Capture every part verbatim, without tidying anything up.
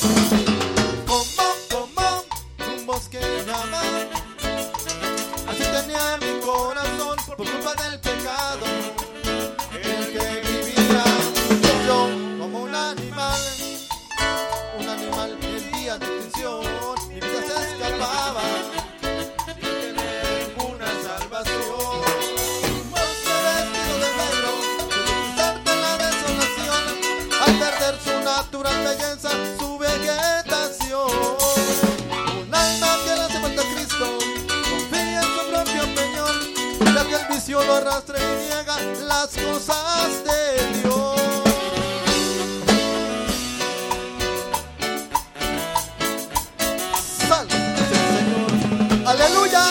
Como, como un bosque llama, así tenía mi corazón por culpa del pecado. El que vivía yo como un animal, un animal en día de extinción. Mi vida se escapaba sin tener ninguna salvación. Bosque vestido de negro, deslizarte en la desolación, al perder su natural belleza, su vegetación. Un alma que le hace falta a Cristo, confía en su propio peñón, ya que el vicio lo arrastra y niega las cosas de Dios. Salve el Señor, aleluya.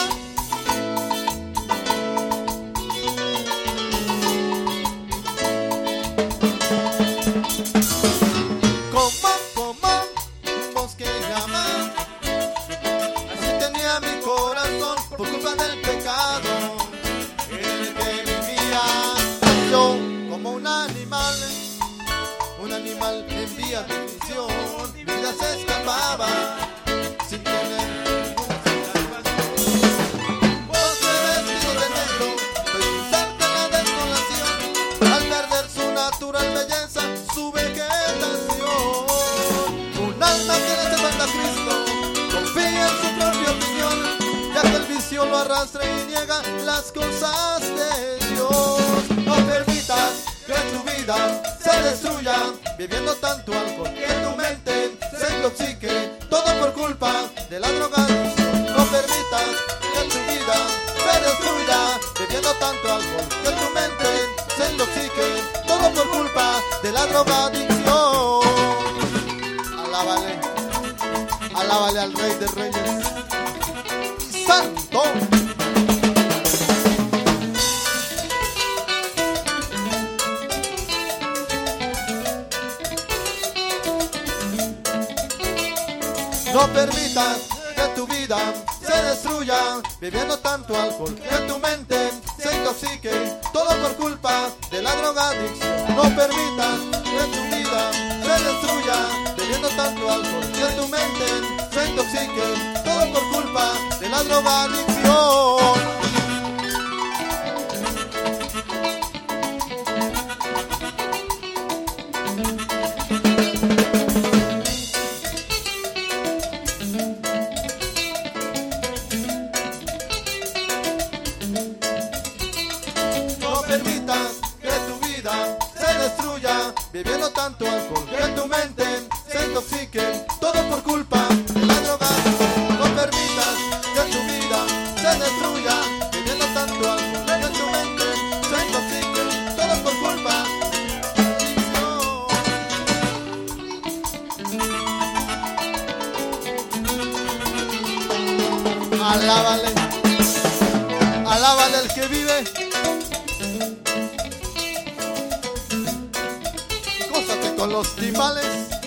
Como, como un bosque llama, así tenía mi corazón por culpa del pecado. El que vivía yo como un animal, un animal en vía de extinción. Mi vida se escapaba sin tener ninguna salvación. Bosque vestido de negro, deslizarte en la desolación, al perder su natural belleza, su vegetación. Un alma que le hace falta a Cristo, confía en su propia opinión, ya que el vicio lo arrastra y niega las cosas de Dios. No permitas que tu vida se destruya, bebiendo tanto alcohol que tu mente se intoxique, todo por culpa de la drogadicción. No permitas que tu vida se destruya, bebiendo tanto alcohol que tu mente se intoxique, todo por culpa de la drogadicción. Alábale, alábale al Rey de Reyes y Santo. No permitas que tu vida se destruya, bebiendo tanto alcohol que tu mente se intoxique, todo por culpa de la drogadicción. No permitas que tu vida se destruya, bebiendo tanto alcohol que tu mente se intoxique, todo por culpa de la drogadicción. No permitas que tu vida se destruya, bebiendo tanto alcohol que tu mente se intoxique, todo por culpa de la droga. No permitas que tu vida se destruya, bebiendo tanto alcohol que tu mente se intoxique, todo por culpa de Dios. Alábale, alábale al que vive. Gózate con los timbales.